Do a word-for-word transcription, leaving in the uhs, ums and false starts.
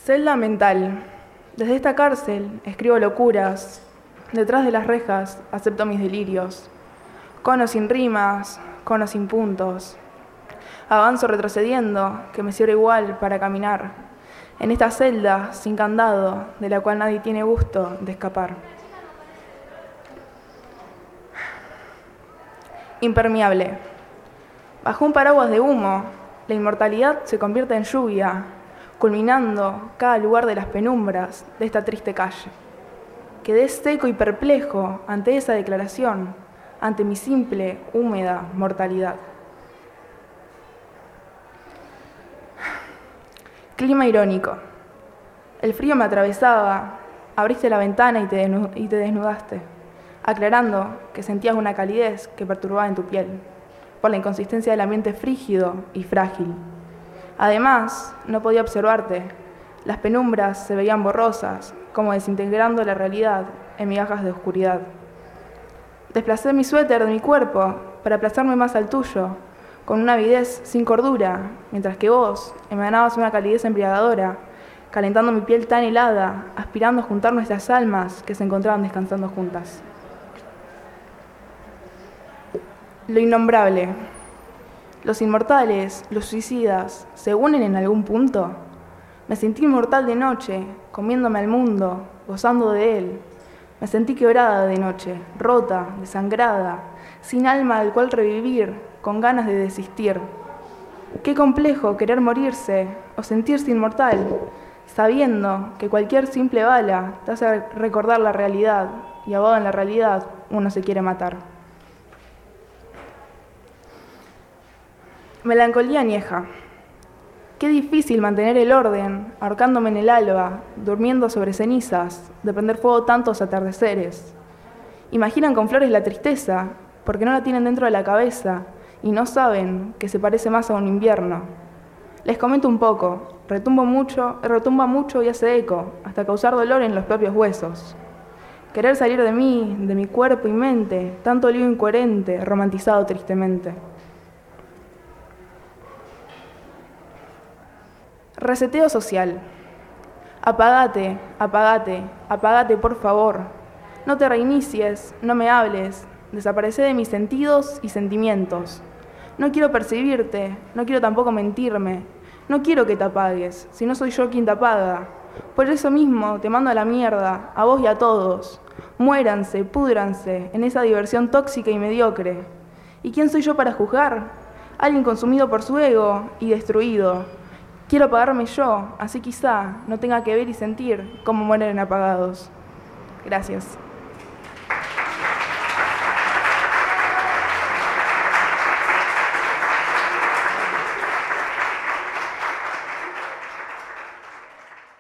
Celda mental. Desde esta cárcel escribo locuras. Detrás de las rejas acepto mis delirios. Cono sin rimas, cono sin puntos. Avanzo retrocediendo, que me sirve igual para caminar. En esta celda sin candado, de la cual nadie tiene gusto de escapar. Impermeable. Bajo un paraguas de humo, la inmortalidad se convierte en lluvia, culminando cada lugar de las penumbras de esta triste calle. Quedé seco y perplejo ante esa declaración, ante mi simple, húmeda mortalidad. Clima irónico. El frío me atravesaba, abriste la ventana y te, desnu- y te desnudaste, aclarando que sentías una calidez que perturbaba en tu piel, por la inconsistencia del ambiente frígido y frágil. Además, no podía observarte. Las penumbras se veían borrosas, como desintegrando la realidad en migajas de oscuridad. Desplacé mi suéter de mi cuerpo para aplazarme más al tuyo, con una avidez sin cordura, mientras que vos emanabas una calidez embriagadora, calentando mi piel tan helada, aspirando a juntar nuestras almas que se encontraban descansando juntas. Lo innombrable. Los inmortales, los suicidas, ¿se unen en algún punto? Me sentí inmortal de noche, comiéndome al mundo, gozando de él. Me sentí quebrada de noche, rota, desangrada, sin alma al cual revivir, con ganas de desistir. Qué complejo querer morirse o sentirse inmortal, sabiendo que cualquier simple bala te hace recordar la realidad y ahogado en la realidad uno se quiere matar. Melancolía añeja. Qué difícil mantener el orden, ahorcándome en el alba, durmiendo sobre cenizas, de prender fuego tantos atardeceres. Imaginan con flores la tristeza, porque no la tienen dentro de la cabeza y no saben que se parece más a un invierno. Les comento un poco, retumbo mucho, retumba mucho y hace eco, hasta causar dolor en los propios huesos. Querer salir de mí, de mi cuerpo y mente, tanto lío incoherente, romantizado tristemente. Reseteo social. Apagate, apagate, apagate por favor. No te reinicies, no me hables. Desaparece de mis sentidos y sentimientos. No quiero percibirte, no quiero tampoco mentirme. No quiero que te apagues, si no soy yo quien te apaga. Por eso mismo te mando a la mierda, a vos y a todos. Muéranse, púdranse en esa diversión tóxica y mediocre. ¿Y quién soy yo para juzgar? Alguien consumido por su ego y destruido. Quiero apagarme yo, así quizá no tenga que ver y sentir cómo mueren apagados. Gracias.